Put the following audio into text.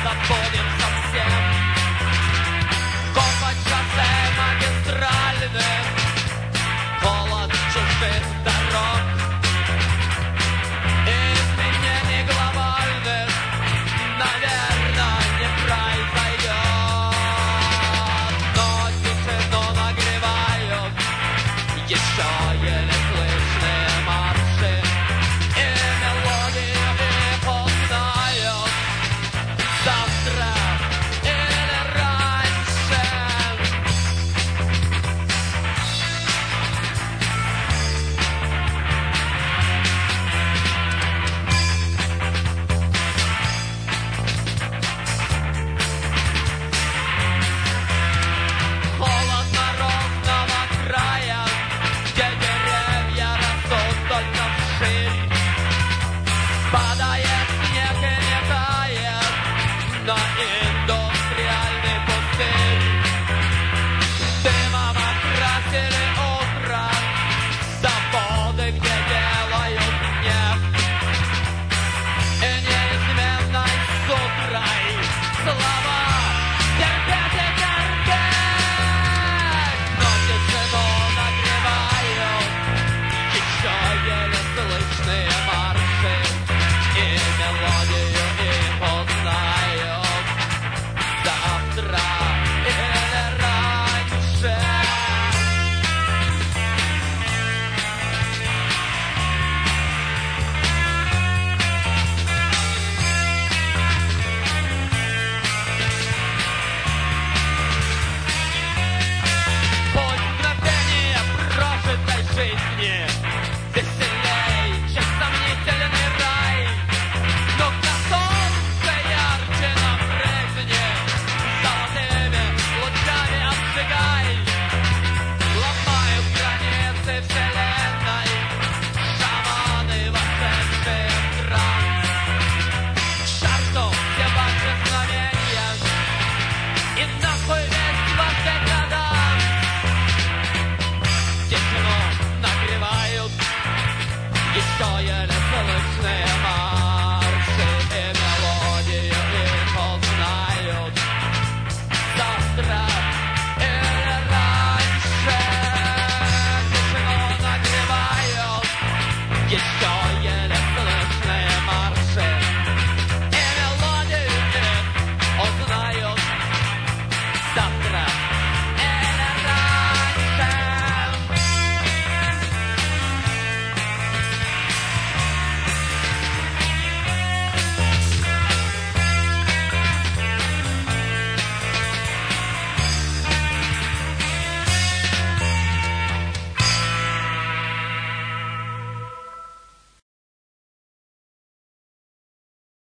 забудем совсем. Копать шоссе магистральных, холод чужих дорог, изменений глобальных, наверное, не произойдет. Но тишину нагревают еще еле слышные марши, и мелодию их узнают завтра или раньше. Холодно ровного края, где деревья растут только вширь. Падает снег и не тает на индустриальный пустырь. Дымом окрасили утро заводы, где делают нефть. И неизменной с утрой слова терпеть и терпеть. Но тишину нагревают еще еле слышные марши, и мелодию их узнают завтра или раньше. Пусть мгновение прожитой жизни веселей, чем сомнительный рай. Но когда солнце ярче напрягни, золотыми лучами обжигай. Ломают границы вселенной шаманы, вошедшие в транс. Шаркну все ваши знамения и нахуй весь ваш декаданс. Тишину нагревают еще еле слышные марши, и мелодию их узнают завтра или раньше. Тишину нагревают еще